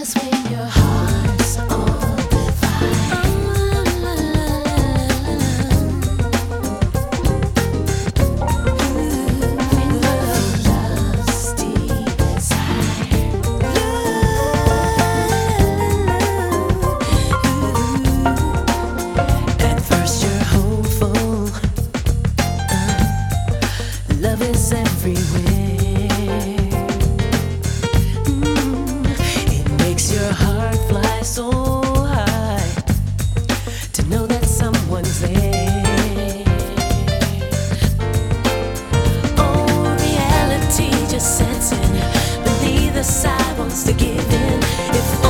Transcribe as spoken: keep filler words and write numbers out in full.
Sets in, but neither side wants to give in. If